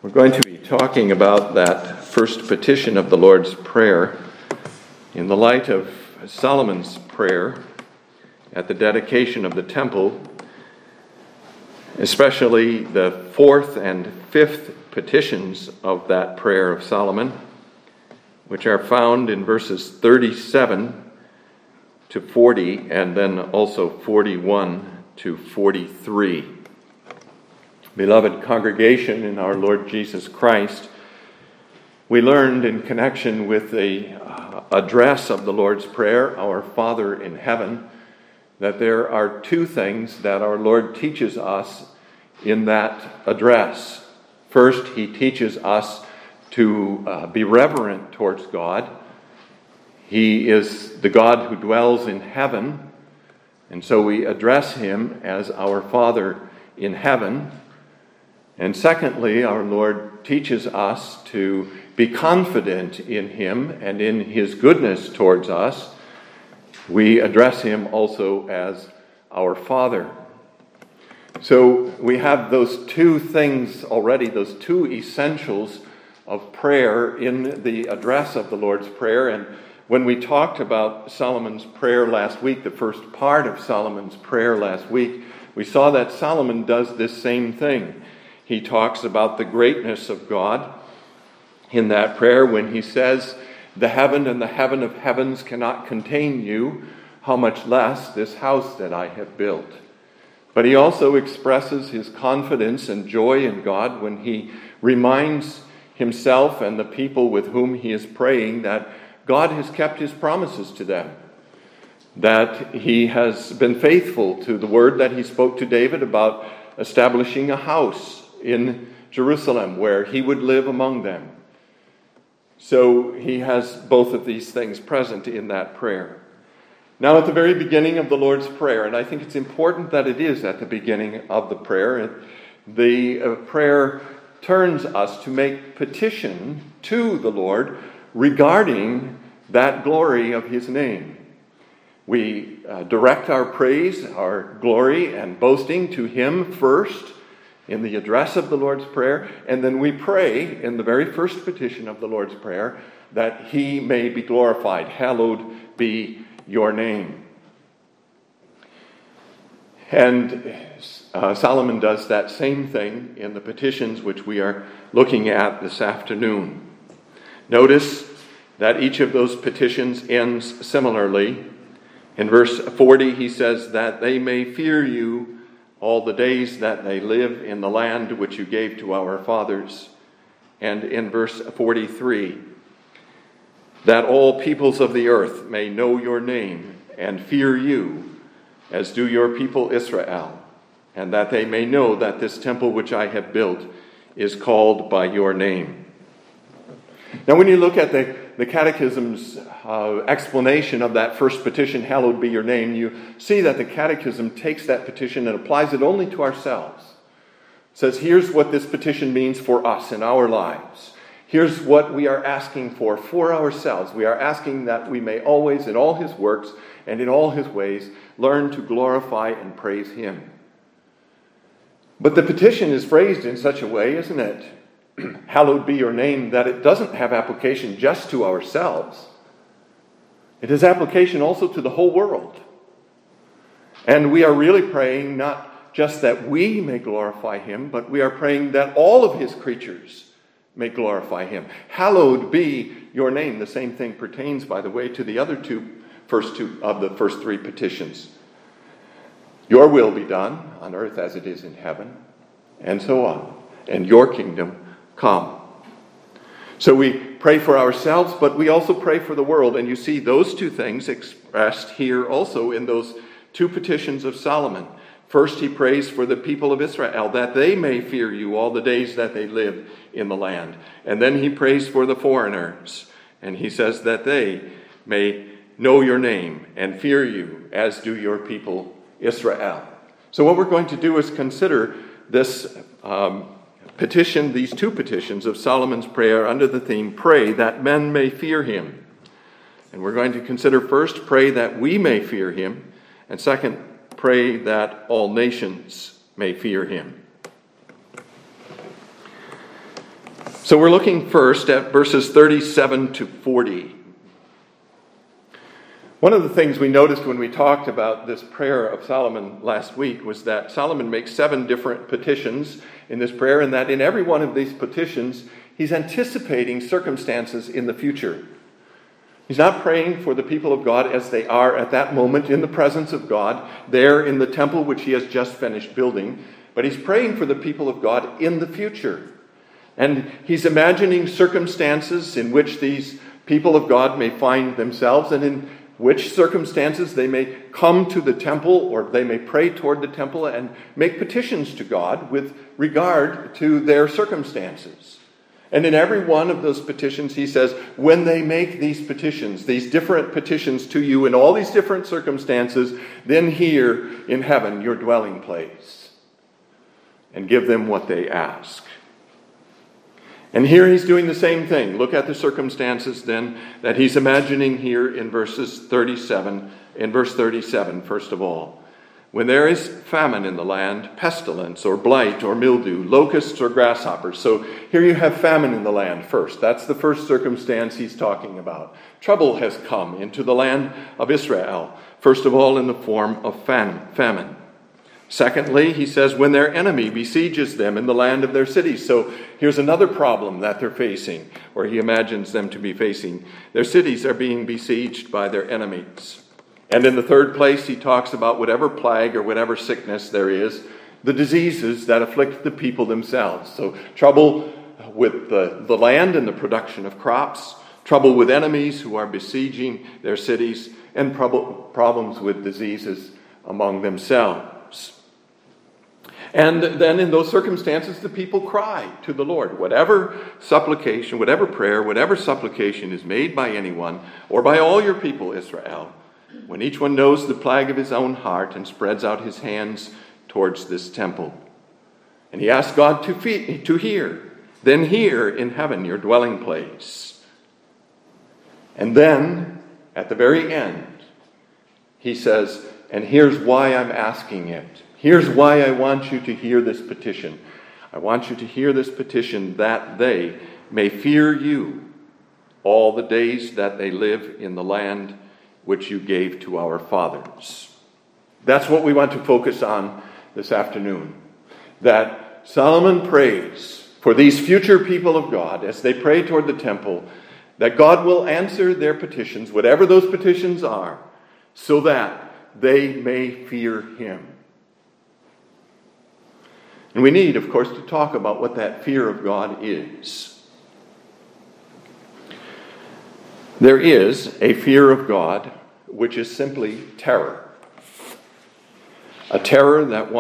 We're going to be talking about that first petition of the Lord's Prayer in the light of Solomon's prayer at the dedication of the temple, especially the fourth and fifth petitions of that prayer of Solomon, which are found in verses 37 to 40 and then also 41 to 43. Beloved congregation in our Lord Jesus Christ, we learned in connection with the address of the Lord's Prayer, Our Father in Heaven, that there are two things that our Lord teaches us in that address. First, he teaches us to be reverent towards God. He is the God who dwells in heaven, and so we address him as our Father in heaven. And secondly, our Lord teaches us to be confident in him and in his goodness towards us. We address him also as our Father. So we have those two things already, those two essentials of prayer in the address of the Lord's Prayer. And when we talked about Solomon's prayer last week, the first part of Solomon's prayer last week, we saw that Solomon does this same thing. He talks about the greatness of God in that prayer when he says, "The heaven and the heaven of heavens cannot contain you, how much less this house that I have built." But he also expresses his confidence and joy in God when he reminds himself and the people with whom he is praying that God has kept his promises to them, that he has been faithful to the word that he spoke to David about establishing a house in Jerusalem where he would live among them. So he has both of these things present in that prayer. Now, at the very beginning of the Lord's Prayer, and I think it's important that it is at the beginning of the prayer, the prayer turns us to make petition to the Lord regarding that glory of his name. We direct our praise, our glory, and boasting to him first in the address of the Lord's Prayer, and then we pray in the very first petition of the Lord's Prayer that he may be glorified. Hallowed be your name. And Solomon does that same thing in the petitions which we are looking at this afternoon. Notice that each of those petitions ends similarly. In verse 40, he says that they may fear you all the days that they live in the land which you gave to our fathers. And in verse 43, that all peoples of the earth may know your name and fear you, as do your people Israel, and that they may know that this temple which I have built is called by your name. Now, when you look at the Catechism's explanation of that first petition, hallowed be your name, you see that the Catechism takes that petition and applies it only to ourselves. It says, here's what this petition means for us in our lives. Here's what we are asking for ourselves. We are asking that we may always, in all his works and in all his ways, learn to glorify and praise him. But the petition is phrased in such a way, isn't it? Hallowed be your name, that it doesn't have application just to ourselves. It has application also to the whole world. And we are really praying not just that we may glorify him, but we are praying that all of his creatures may glorify him. Hallowed be your name. The same thing pertains, by the way, to the other first two of the first three petitions. Your will be done on earth as it is in heaven, and so on. And your kingdom come. So we pray for ourselves, but we also pray for the world. And you see those two things expressed here also in those two petitions of Solomon. First, he prays for the people of Israel, that they may fear you all the days that they live in the land. And then he prays for the foreigners. And he says that they may know your name and fear you, as do your people Israel. So what we're going to do is consider this petition, these two petitions of Solomon's prayer under the theme, pray that men may fear him. And we're going to consider first, pray that we may fear him, and second, pray that all nations may fear him. So we're looking first at verses 37 to 40. One of the things we noticed when we talked about this prayer of Solomon last week was that Solomon makes 7 different petitions in this prayer, and that in every one of these petitions, he's anticipating circumstances in the future. He's not praying for the people of God as they are at that moment in the presence of God, there in the temple which he has just finished building, but he's praying for the people of God in the future. And he's imagining circumstances in which these people of God may find themselves, and in which circumstances they may come to the temple, or they may pray toward the temple and make petitions to God with regard to their circumstances. And in every one of those petitions, he says, when they make these petitions, these different petitions to you in all these different circumstances, then here in heaven, your dwelling place, and give them what they ask. And here he's doing the same thing. Look at the circumstances then that he's imagining here in verses 37. In verse 37, first of all, when there is famine in the land, pestilence or blight or mildew, locusts or grasshoppers. So here you have famine in the land first. That's the first circumstance he's talking about. Trouble has come into the land of Israel, first of all in the form of famine. Secondly, he says, when their enemy besieges them in the land of their cities. So here's another problem that they're facing, or he imagines them to be facing. Their cities are being besieged by their enemies. And in the third place, he talks about whatever plague or whatever sickness there is, the diseases that afflict the people themselves. So trouble with the land and the production of crops, trouble with enemies who are besieging their cities, and problems with diseases among themselves. And then in those circumstances, the people cry to the Lord. Whatever supplication, whatever prayer, whatever supplication is made by anyone, or by all your people, Israel, when each one knows the plague of his own heart and spreads out his hands towards this temple. And he asks God to hear. Then hear in heaven your dwelling place. And then, at the very end, he says, and here's why I'm asking it. Here's why I want you to hear this petition. I want you to hear this petition that they may fear you all the days that they live in the land which you gave to our fathers. That's what we want to focus on this afternoon. That Solomon prays for these future people of God as they pray toward the temple, that God will answer their petitions, whatever those petitions are, so that they may fear him. And we need, of course, to talk about what that fear of God is. There is a fear of God which is simply terror. A terror that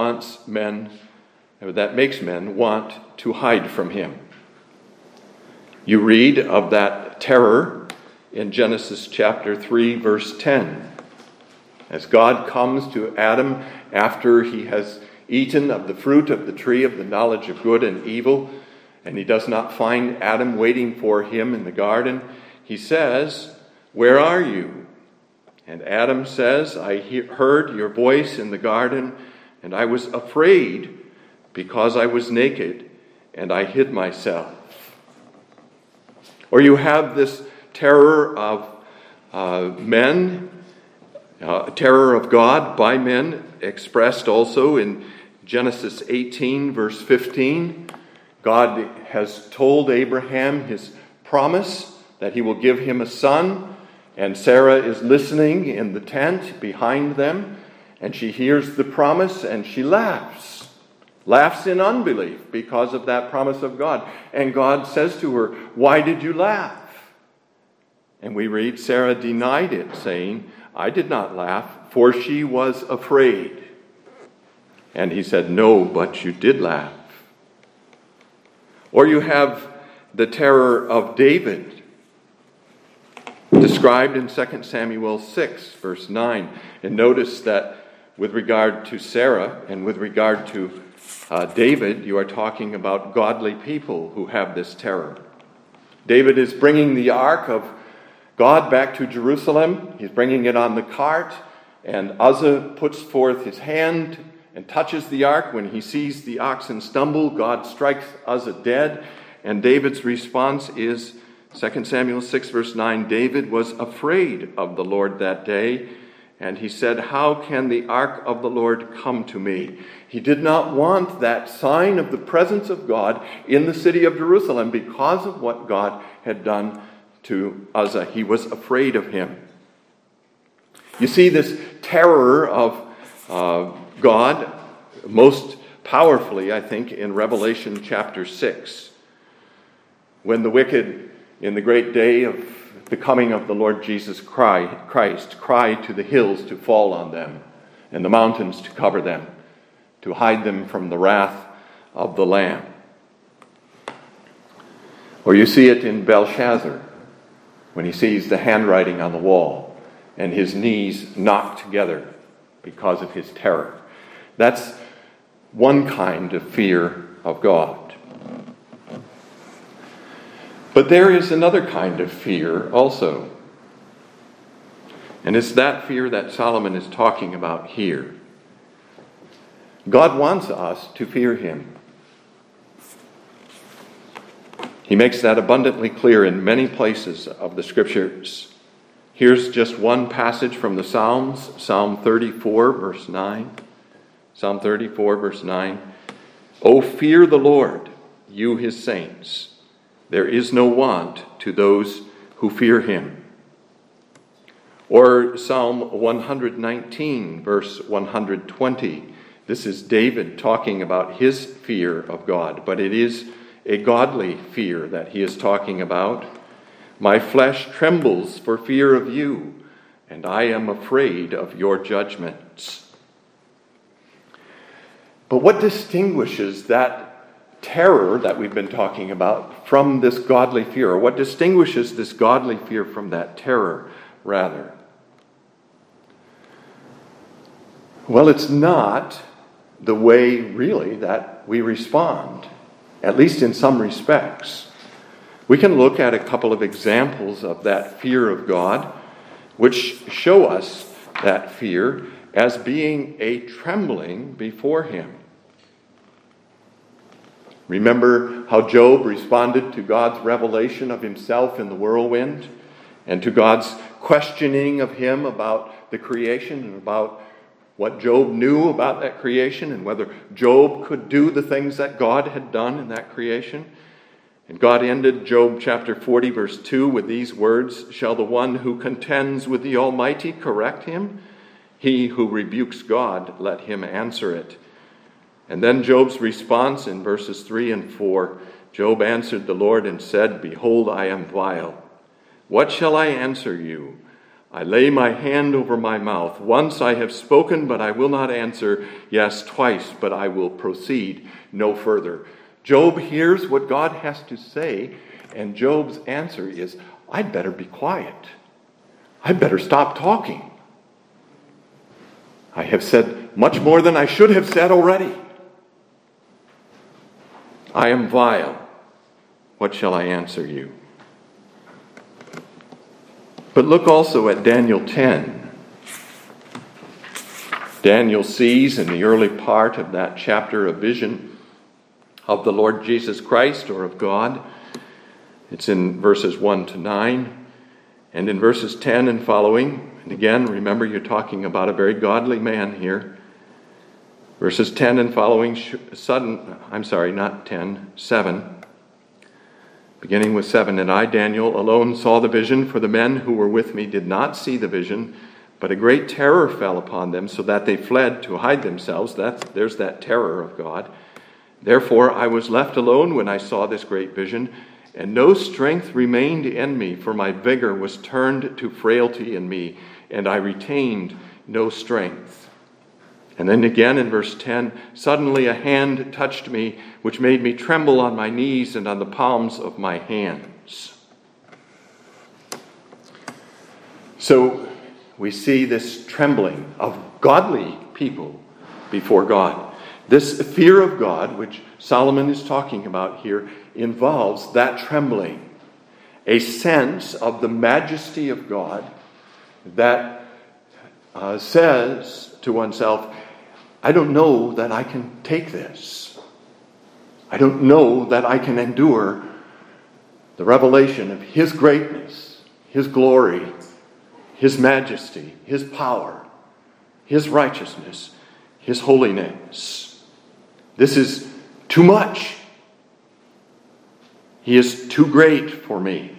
makes men want to hide from him. You read of that terror in Genesis chapter 3, verse 10. As God comes to Adam after he has eaten of the fruit of the tree of the knowledge of good and evil, and he does not find Adam waiting for him in the garden, he says, "Where are you?" And Adam says, "I heard your voice in the garden, and I was afraid because I was naked, and I hid myself." Or you have this terror of men, terror of God by men, expressed also in Genesis 18, verse 15. God has told Abraham his promise that he will give him a son, and Sarah is listening in the tent behind them, and she hears the promise and she laughs in unbelief because of that promise of God. And God says to her, "Why did you laugh?" And we read, Sarah denied it, saying, "I did not laugh, for she was afraid." And he said, "No, but you did laugh." Or you have the terror of David, described in 2 Samuel 6, verse 9. And notice that with regard to Sarah and with regard to David, you are talking about godly people who have this terror. David is bringing the ark of God back to Jerusalem. He's bringing it on the cart, and Uzzah puts forth his hand and touches the ark. When he sees the oxen stumble, God strikes Uzzah dead, And David's response is 2 Samuel 6 verse 9, David was afraid of the Lord that day, and he said, how can the ark of the Lord come to me? He did not want that sign of the presence of God in the city of Jerusalem because of what God had done to Uzzah. He was afraid of him. You see this terror of God most powerfully, I think, in Revelation chapter 6, when the wicked in the great day of the coming of the Lord Jesus Christ cry to the hills to fall on them and the mountains to cover them, to hide them from the wrath of the Lamb. Or you see it in Belshazzar, when he sees the handwriting on the wall and his knees knocked together because of his terror. That's one kind of fear of God. But there is another kind of fear also. And it's that fear that Solomon is talking about here. God wants us to fear him. He makes that abundantly clear in many places of the Scriptures. Here's just one passage from the Psalms, Psalm 34, verse 9. Psalm 34, verse 9. O fear the Lord, you his saints. There is no want to those who fear him. Or Psalm 119, verse 120. This is David talking about his fear of God, but it is a godly fear that he is talking about. My flesh trembles for fear of you, and I am afraid of your judgments. But what distinguishes that terror that we've been talking about from this godly fear? Or what distinguishes this godly fear from that terror, rather? Well, it's not the way, really, that we respond, at least in some respects. We can look at a couple of examples of that fear of God, which show us that fear as being a trembling before him. Remember how Job responded to God's revelation of himself in the whirlwind, and to God's questioning of him about the creation and about what Job knew about that creation and whether Job could do the things that God had done in that creation. And God ended Job chapter 40 verse 2 with these words, shall the one who contends with the Almighty correct him? He who rebukes God, let him answer it. And then Job's response in verses 3 and 4, Job answered the Lord and said, behold, I am vile. What shall I answer you? I lay my hand over my mouth. Once I have spoken, but I will not answer. Yes, twice, but I will proceed no further. Job hears what God has to say, and Job's answer is, I'd better be quiet. I'd better stop talking. I have said much more than I should have said already. I am vile. What shall I answer you? But look also at Daniel 10. Daniel sees in the early part of that chapter a vision of the Lord Jesus Christ, or of God. It's in verses 1 to 9. And in verses 10 and following, and again, remember you're talking about a very godly man here. Verses 10 and following, 7. Beginning with 7, and I, Daniel, alone saw the vision, for the men who were with me did not see the vision, but a great terror fell upon them, so that they fled to hide themselves. There's that terror of God. Therefore I was left alone when I saw this great vision, and no strength remained in me, for my vigor was turned to frailty in me, and I retained no strength. And then again in verse 10, suddenly a hand touched me, which made me tremble on my knees and on the palms of my hands. So we see this trembling of godly people before God. This fear of God, which Solomon is talking about here, involves that trembling, a sense of the majesty of God that says to oneself, I don't know that I can take this. I don't know that I can endure the revelation of His greatness, His glory, His majesty, His power, His righteousness, His holiness. This is too much. He is too great for me.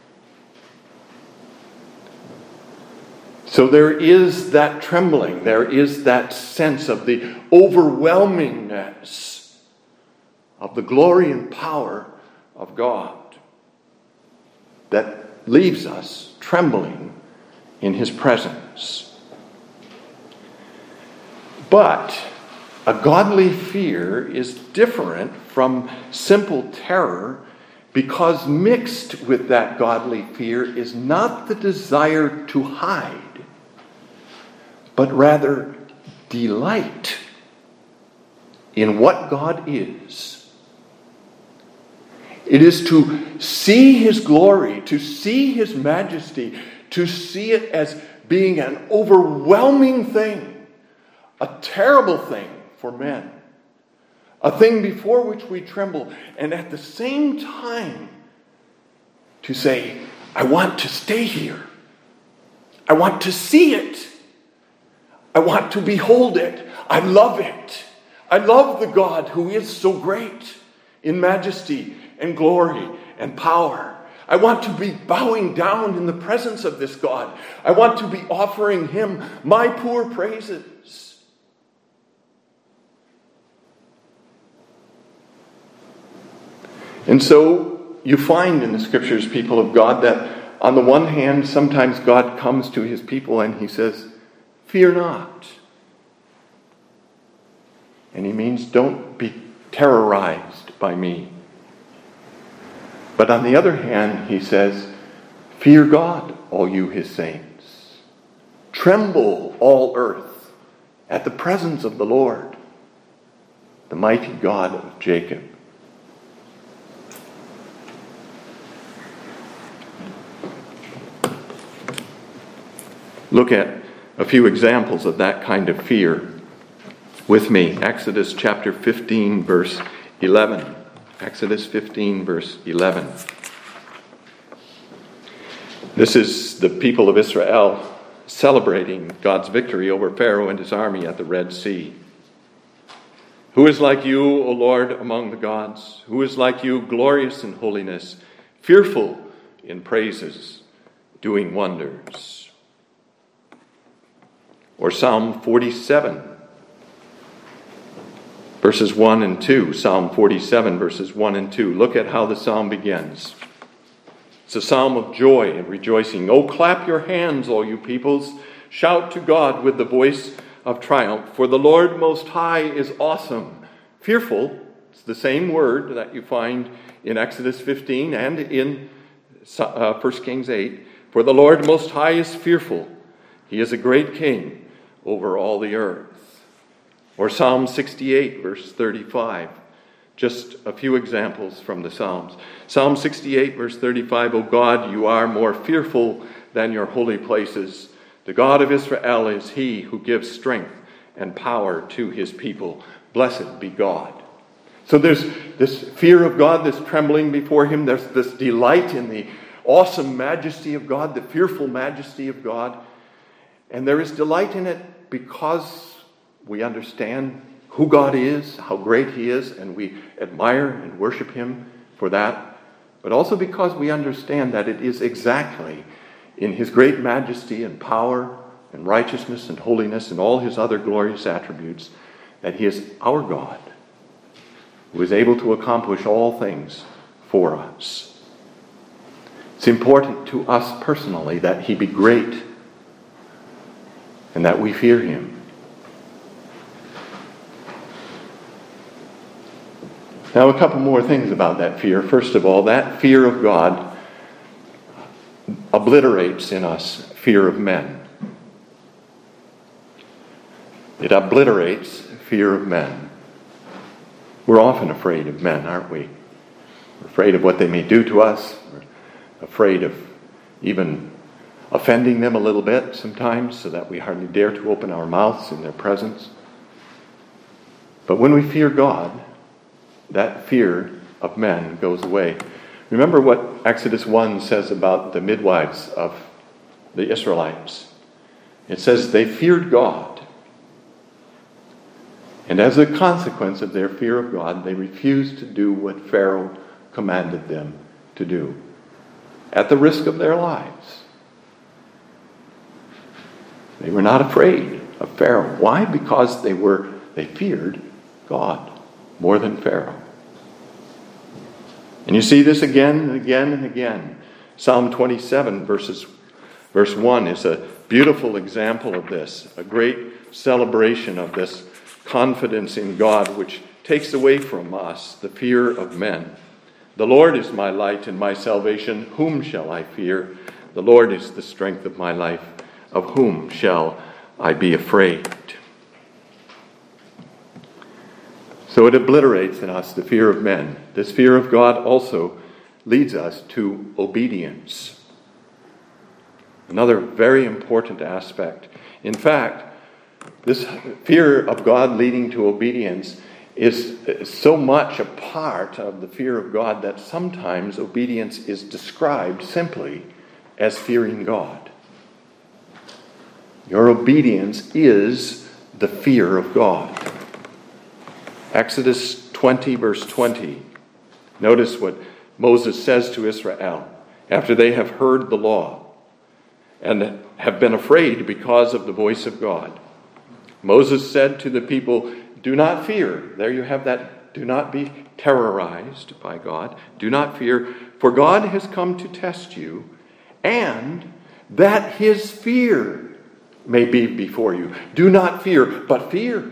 So there is that trembling, there is that sense of the overwhelmingness of the glory and power of God that leaves us trembling in His presence. But a godly fear is different from simple terror, because mixed with that godly fear is not the desire to hide, but rather delight in what God is. It is to see His glory, to see His majesty, to see it as being an overwhelming thing, a terrible thing for men, a thing before which we tremble, and at the same time to say, I want to stay here. I want to see it. I want to behold it. I love it. I love the God who is so great in majesty and glory and power. I want to be bowing down in the presence of this God. I want to be offering Him my poor praises. And so you find in the Scriptures, people of God, that on the one hand, sometimes God comes to His people and He says, fear not. And He means don't be terrorized by me. But on the other hand, He says, fear God, all you His saints. Tremble, all earth, at the presence of the Lord, the mighty God of Jacob. Look at a few examples of that kind of fear with me. Exodus chapter 15, verse 11. Exodus 15, verse 11. This is the people of Israel celebrating God's victory over Pharaoh and his army at the Red Sea. Who is like you, O Lord, among the gods? Who is like you, glorious in holiness, fearful in praises, doing wonders? Or Psalm 47, verses 1 and 2. Psalm 47, verses 1 and 2. Look at how the psalm begins. It's a psalm of joy and rejoicing. Oh, clap your hands, all you peoples. Shout to God with the voice of triumph. For the Lord Most High is awesome. Fearful, it's the same word that you find in Exodus 15 and in 1 Kings 8. For the Lord Most High is fearful. He is a great king over all the earth. Or Psalm 68, verse 35. Just a few examples from the Psalms. Psalm 68, verse 35. O God, you are more fearful than your holy places. The God of Israel is He who gives strength and power to His people. Blessed be God. So there's this fear of God, this trembling before Him. There's this delight in the awesome majesty of God, the fearful majesty of God. And there is delight in it because we understand who God is, how great He is, and we admire and worship Him for that. But also because we understand that it is exactly in His great majesty and power and righteousness and holiness and all His other glorious attributes that He is our God, who is able to accomplish all things for us. It's important to us personally that He be great and that we fear Him. Now, a couple more things about that fear. First of all, that fear of God obliterates in us fear of men. It obliterates fear of men. We're often afraid of men, aren't we? We're afraid of what they may do to us. We're afraid of even offending them a little bit sometimes, so that we hardly dare to open our mouths in their presence. But when we fear God, that fear of men goes away. Remember what Exodus 1 says about the midwives of the Israelites. It says they feared God. And as a consequence of their fear of God, they refused to do what Pharaoh commanded them to do, at the risk of their lives. They were not afraid of Pharaoh. Why? Because they feared God more than Pharaoh. And you see this again and again and again. Psalm 27 verse 1 is a beautiful example of this, a great celebration of this confidence in God, which takes away from us the fear of men. The Lord is my light and my salvation. Whom shall I fear? The Lord is the strength of my life. Of whom shall I be afraid? So it obliterates in us the fear of men. This fear of God also leads us to obedience. Another very important aspect. In fact, this fear of God leading to obedience is so much a part of the fear of God that sometimes obedience is described simply as fearing God. Your obedience is the fear of God. Exodus 20, verse 20. Notice what Moses says to Israel after they have heard the law and have been afraid because of the voice of God. Moses said to the people, do not fear. There you have that. Do not be terrorized by God. Do not fear, for God has come to test you, and that his fear may be before you. Do not fear, but fear.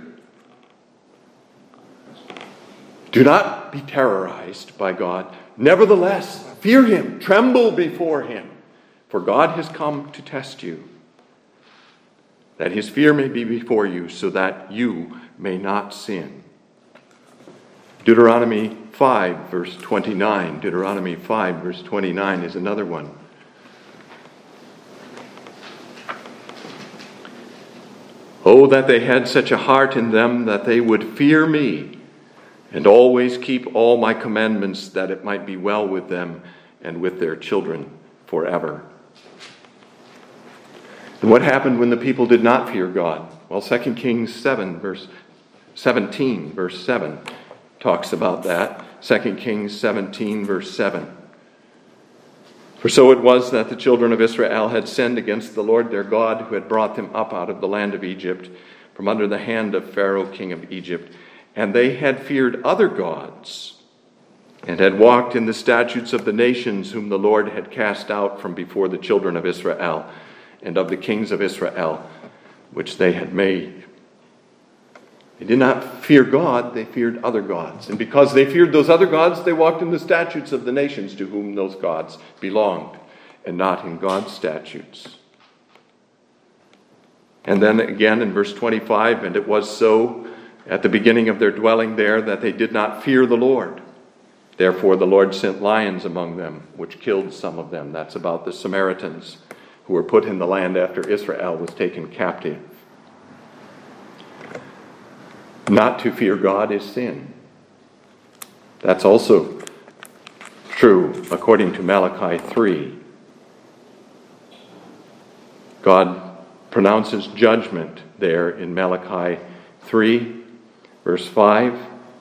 Do not be terrorized by God. Nevertheless, fear him. Tremble before him, for God has come to test you, that his fear may be before you, so that you may not sin. Deuteronomy 5, verse 29. Deuteronomy 5, verse 29 is another one. Oh, that they had such a heart in them that they would fear me and always keep all my commandments, that it might be well with them and with their children forever. And what happened when the people did not fear God? Well, 2 Kings 17, verse 7 talks about that. 2 Kings 17, verse 7. For so it was that the children of Israel had sinned against the Lord their God, who had brought them up out of the land of Egypt, from under the hand of Pharaoh, king of Egypt. And they had feared other gods, and had walked in the statutes of the nations whom the Lord had cast out from before the children of Israel, and of the kings of Israel, which they had made. They did not fear God, they feared other gods. And because they feared those other gods, they walked in the statutes of the nations to whom those gods belonged, and not in God's statutes. And then again in verse 25, and it was so at the beginning of their dwelling there that they did not fear the Lord. Therefore the Lord sent lions among them, which killed some of them. That's about the Samaritans who were put in the land after Israel was taken captive. Not to fear God is sin. That's also true according to Malachi 3. God pronounces judgment there in Malachi 3, verse 5.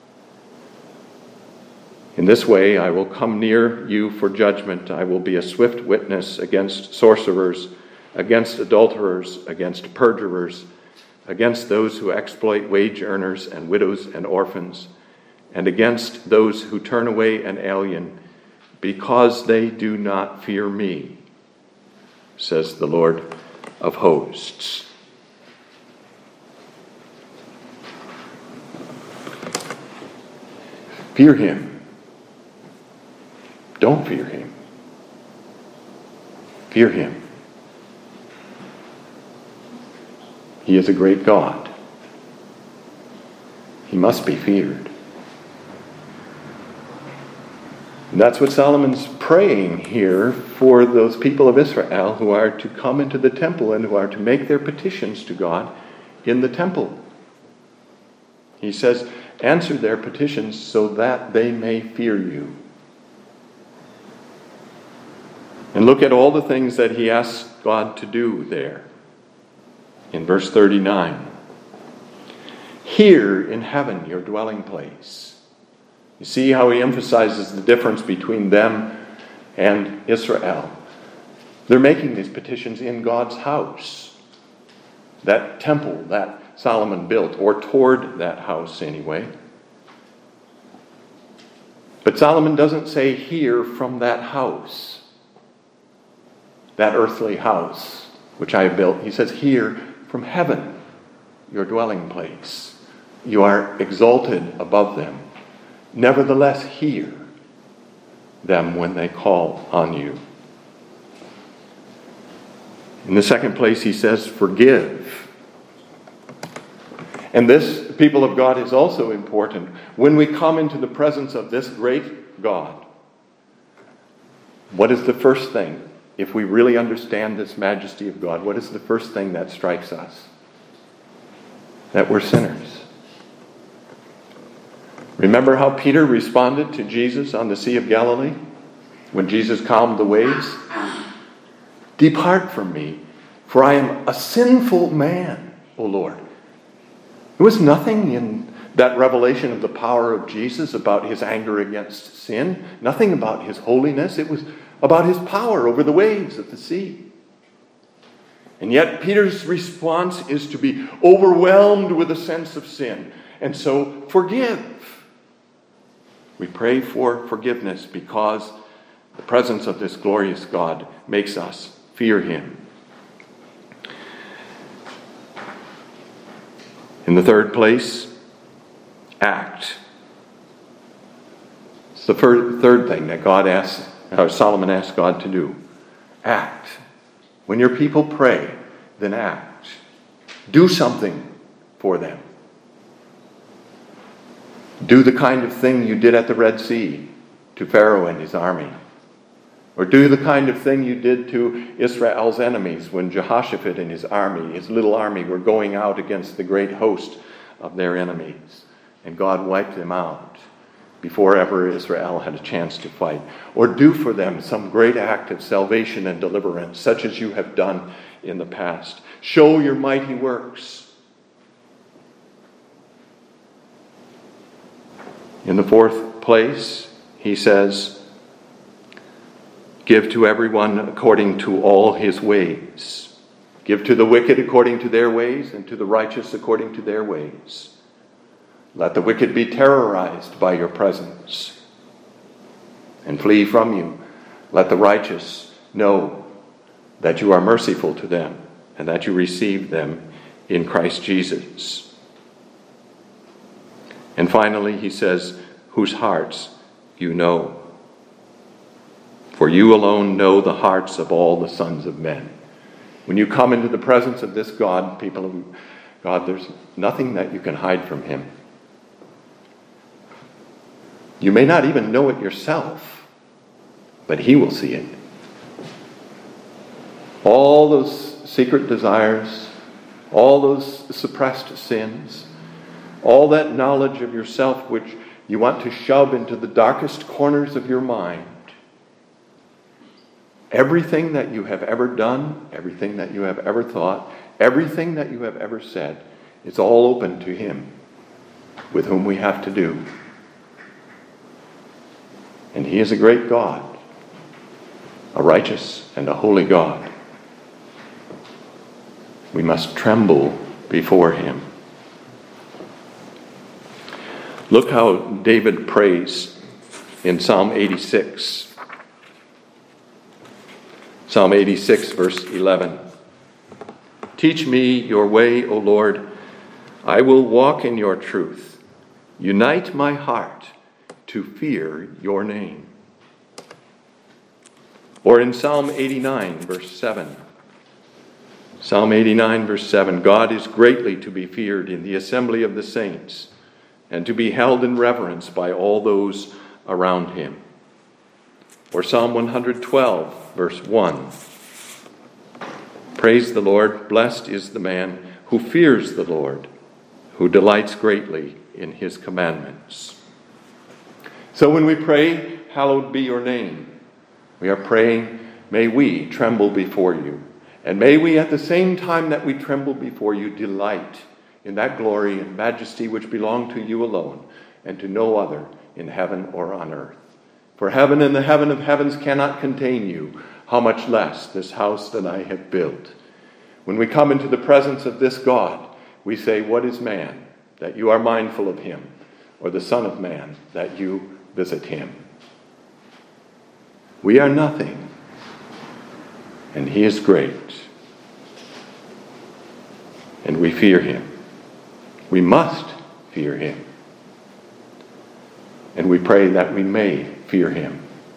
In this way I will come near you for judgment. I will be a swift witness against sorcerers, against adulterers, against perjurers, against those who exploit wage earners and widows and orphans, and against those who turn away an alien, because they do not fear me, says the Lord of hosts. Fear him. Don't fear him. Fear him. He is a great God. He must be feared. And that's what Solomon's praying here for those people of Israel who are to come into the temple and who are to make their petitions to God in the temple. He says, answer their petitions so that they may fear you. And look at all the things that he asks God to do there. In verse 39, here in heaven, your dwelling place. You see how he emphasizes the difference between them and Israel. They're making these petitions in God's house. That temple that Solomon built, or toward that house anyway. But Solomon doesn't say here from that house, that earthly house which I have built. He says here from heaven, your dwelling place. You are exalted above them. Nevertheless, hear them when they call on you. In the second place, he says, forgive. And this, people of God, is also important. When we come into the presence of this great God, what is the first thing? If we really understand this majesty of God, what is the first thing that strikes us? That we're sinners. Remember how Peter responded to Jesus on the Sea of Galilee when Jesus calmed the waves? Depart from me, for I am a sinful man, O Lord. There was nothing in that revelation of the power of Jesus about his anger against sin, nothing about his holiness. It was about his power over the waves of the sea. And yet Peter's response is to be overwhelmed with a sense of sin. And so forgive. We pray for forgiveness because the presence of this glorious God makes us fear him. In the third place, act. It's the third thing that Solomon asked God to do. Act. When your people pray, then act. Do something for them. Do the kind of thing you did at the Red Sea to Pharaoh and his army. Or do the kind of thing you did to Israel's enemies when Jehoshaphat and his army, his little army, were going out against the great host of their enemies. And God wiped them out before ever Israel had a chance to fight. Or do for them some great act of salvation and deliverance, such as you have done in the past. Show your mighty works. In the fourth place, he says, give to everyone according to all his ways. Give to the wicked according to their ways, and to the righteous according to their ways. Let the wicked be terrorized by your presence and flee from you. Let the righteous know that you are merciful to them and that you receive them in Christ Jesus. And finally, he says, whose hearts you know. For you alone know the hearts of all the sons of men. When you come into the presence of this God, people of God, there's nothing that you can hide from him. You may not even know it yourself, but he will see it. All those secret desires, all those suppressed sins, all that knowledge of yourself which you want to shove into the darkest corners of your mind, everything that you have ever done, everything that you have ever thought, everything that you have ever said, it's all open to him with whom we have to do. And he is a great God, a righteous and a holy God. We must tremble before him. Look how David prays in Psalm 86. Psalm 86, verse 11. Teach me your way, O Lord. I will walk in your truth. Unite my heart to fear your name. Or in Psalm 89, verse 7. Psalm 89, verse 7. God is greatly to be feared in the assembly of the saints, and to be held in reverence by all those around him. Or Psalm 112, verse 1. Praise the Lord. Blessed is the man who fears the Lord, who delights greatly in his commandments. So when we pray, hallowed be your name, we are praying may we tremble before you. And may we, at the same time that we tremble before you, delight in that glory and majesty which belong to you alone, and to no other in heaven or on earth. For heaven and the heaven of heavens cannot contain you, how much less this house that I have built. When we come into the presence of this God, we say, what is man, that you are mindful of him, or the Son of Man, that you visit him? We are nothing, and he is great. And we fear him. We must fear him. And we pray that we may fear him.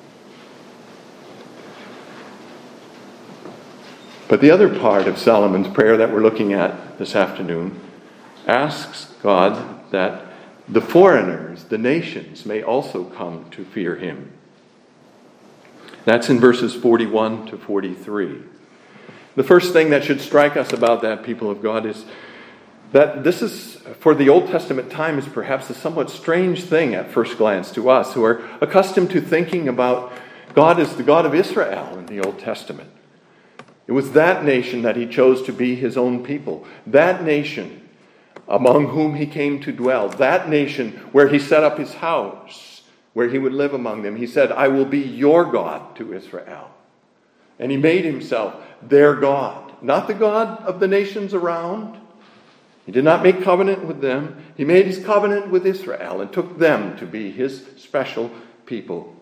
But the other part of Solomon's prayer that we're looking at this afternoon asks God that the foreigners, the nations, may also come to fear him. That's in verses 41 to 43. The first thing that should strike us about that, people of God, is that this is, for the Old Testament time, is perhaps a somewhat strange thing at first glance to us who are accustomed to thinking about God as the God of Israel in the Old Testament. It was that nation that he chose to be his own people. That nation among whom he came to dwell. That nation where he set up his house, where he would live among them. He said, I will be your God to Israel. And he made himself their God, not the God of the nations around. He did not make covenant with them. He made his covenant with Israel and took them to be his special people.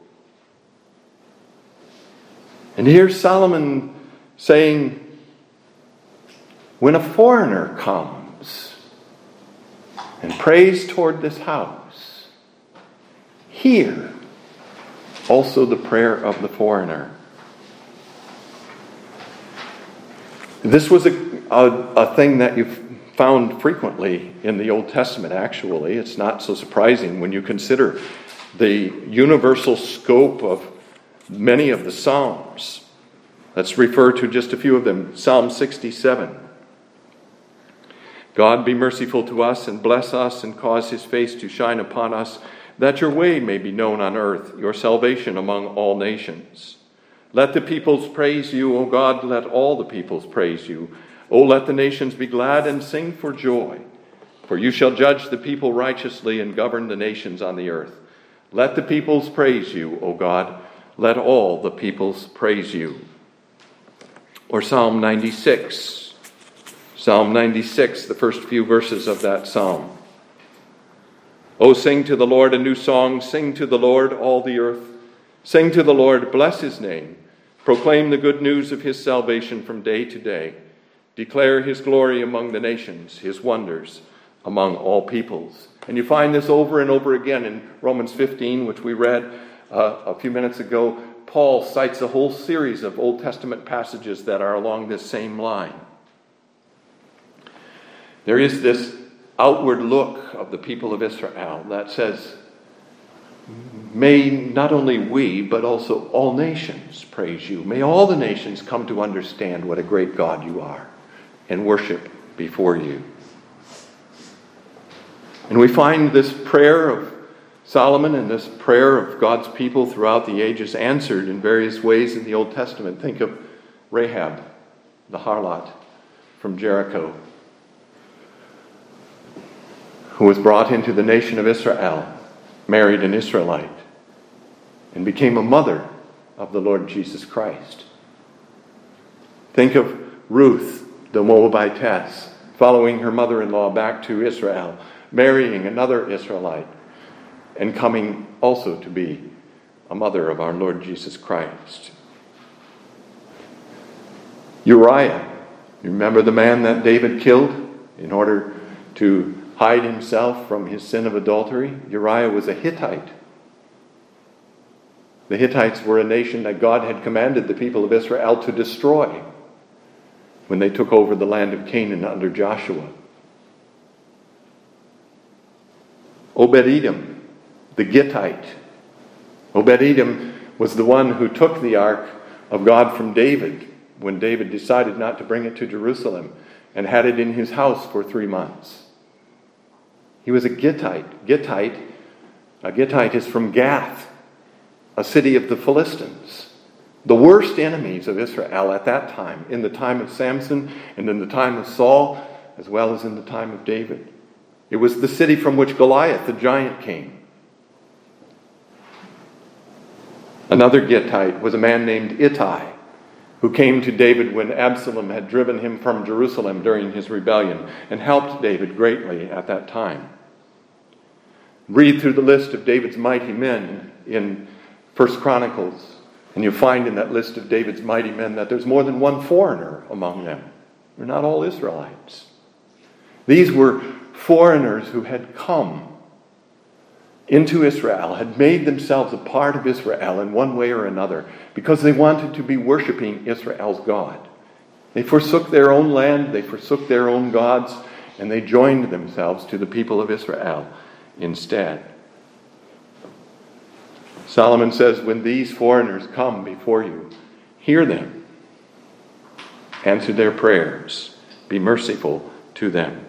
And here's Solomon saying, when a foreigner comes and prays toward this house, hear also the prayer of the foreigner. This was a thing that you've found frequently in the Old Testament, actually. It's not so surprising when you consider the universal scope of many of the Psalms. Let's refer to just a few of them. Psalm 67. God, be merciful to us and bless us and cause his face to shine upon us, that your way may be known on earth, your salvation among all nations. Let the peoples praise you, O God, let all the peoples praise you. O let the nations be glad and sing for joy. For you shall judge the people righteously and govern the nations on the earth. Let the peoples praise you, O God, let all the peoples praise you. Or Psalm 96. Psalm 96, the first few verses of that psalm. O sing to the Lord a new song, sing to the Lord all the earth. Sing to the Lord, bless his name. Proclaim the good news of his salvation from day to day. Declare his glory among the nations, his wonders among all peoples. And you find this over and over again in Romans 15, which we read a few minutes ago. Paul cites a whole series of Old Testament passages that are along this same line. There is this outward look of the people of Israel that says, may not only we, but also all nations praise you. May all the nations come to understand what a great God you are and worship before you. And we find this prayer of Solomon and this prayer of God's people throughout the ages answered in various ways in the Old Testament. Think of Rahab, the harlot from Jericho, who was brought into the nation of Israel, married an Israelite, and became a mother of the Lord Jesus Christ. Think of Ruth, the Moabitess, following her mother-in-law back to Israel, marrying another Israelite, and coming also to be a mother of our Lord Jesus Christ. Uriah, you remember the man that David killed in order to hide himself from his sin of adultery? Uriah was a Hittite. The Hittites were a nation that God had commanded the people of Israel to destroy when they took over the land of Canaan under Joshua. Obed-Edom, the Gittite. Obed-Edom was the one who took the ark of God from David when David decided not to bring it to Jerusalem and had it in his house for 3 months. He was a Gittite. A Gittite is from Gath, a city of the Philistines. the worst enemies of Israel at that time, in the time of Samson and in the time of Saul, as well as in the time of David. It was the city from which Goliath, the giant, came. Another Gittite was a man named Ittai, who came to David when Absalom had driven him from Jerusalem during his rebellion and helped David greatly at that time. Read through the list of David's mighty men in 1 Chronicles, and you'll find in that list of David's mighty men that there's more than one foreigner among them. They're not all Israelites. These were foreigners who had come into Israel, had made themselves a part of Israel in one way or another because they wanted to be worshiping Israel's God. They forsook their own land, they forsook their own gods, and they joined themselves to the people of Israel instead. Solomon says, when these foreigners come before you, hear them, answer their prayers, be merciful to them.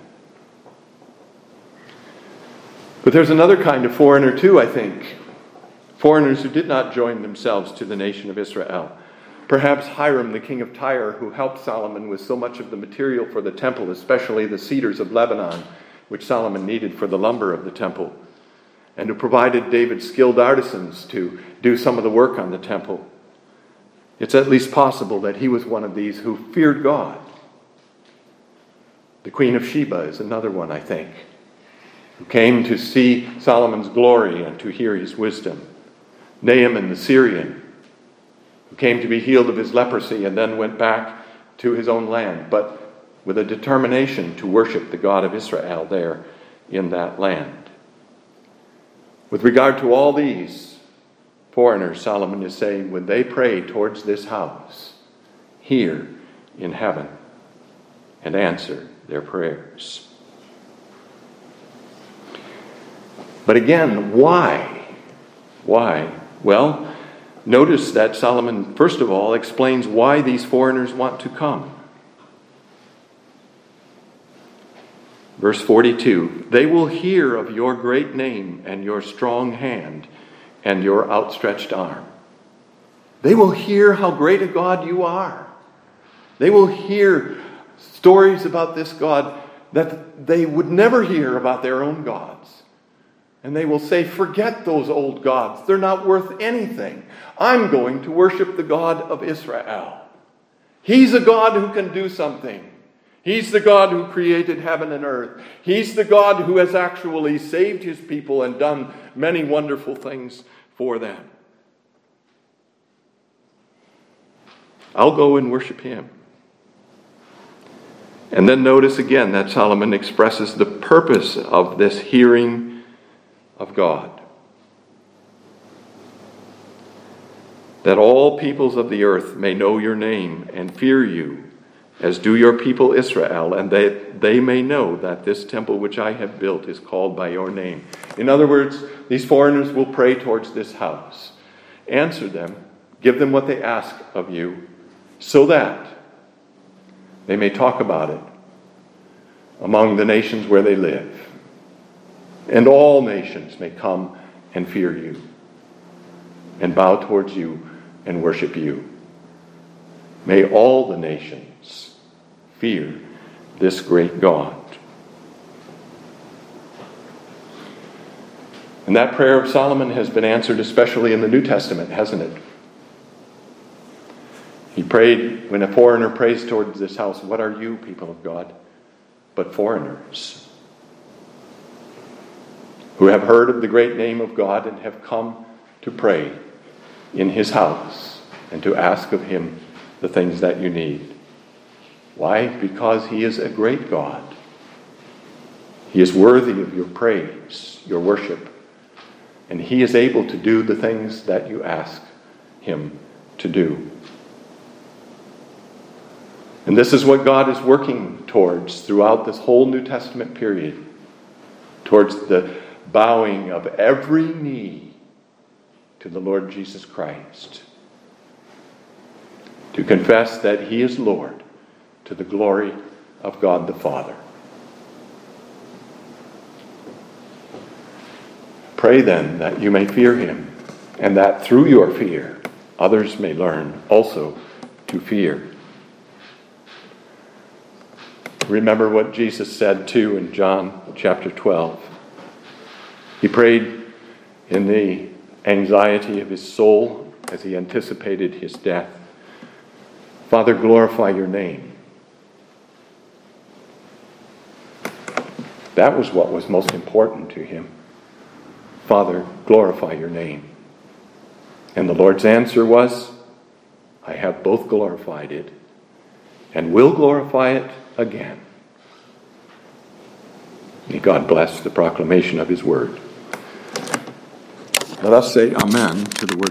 But there's another kind of foreigner too, I think. Foreigners who did not join themselves to the nation of Israel. Perhaps Hiram, the king of Tyre, who helped Solomon with so much of the material for the temple, especially the cedars of Lebanon, which Solomon needed for the lumber of the temple, and who provided David skilled artisans to do some of the work on the temple. It's at least possible that he was one of these who feared God. The Queen of Sheba is another one, I think, who came to see Solomon's glory and to hear his wisdom. Naaman the Syrian, who came to be healed of his leprosy and then went back to his own land, but with a determination to worship the God of Israel there in that land. With regard to all these foreigners, Solomon is saying, when they pray towards this house, hear in heaven and answer their prayers. But again, why? Why? Well, notice that Solomon, first of all, explains why these foreigners want to come. Verse 42, they will hear of your great name and your strong hand and your outstretched arm. They will hear how great a God you are. They will hear stories about this God that they would never hear about their own gods. And they will say, forget those old gods. They're not worth anything. I'm going to worship the God of Israel. He's a God who can do something. He's the God who created heaven and earth. He's the God who has actually saved his people and done many wonderful things for them. I'll go and worship him. And then notice again that Solomon expresses the purpose of this hearing of God. That all peoples of the earth may know your name and fear you, as do your people Israel, and that they may know that this temple which I have built is called by your name. In other words, these foreigners will pray towards this house. Answer them, give them what they ask of you, so that they may talk about it among the nations where they live. And all nations may come and fear you, and bow towards you and worship you. May all the nations fear this great God. And that prayer of Solomon has been answered especially in the New Testament, hasn't it? He prayed, when a foreigner prays towards this house, what are you, people of God, but foreigners who have heard of the great name of God and have come to pray in his house and to ask of him the things that you need. Why? Because he is a great God. He is worthy of your praise, your worship, and he is able to do the things that you ask him to do. And this is what God is working towards throughout this whole New Testament period, towards the bowing of every knee to the Lord Jesus Christ, to confess that he is Lord to the glory of God the Father. Pray then that you may fear him, and that through your fear others may learn also to fear. Remember what Jesus said too in John chapter 12. He prayed in the anxiety of his soul as he anticipated his death. Father, glorify your name. That was what was most important to him. Father, glorify your name. And the Lord's answer was, I have both glorified it and will glorify it again. May God bless the proclamation of his word. Let us say amen to the word.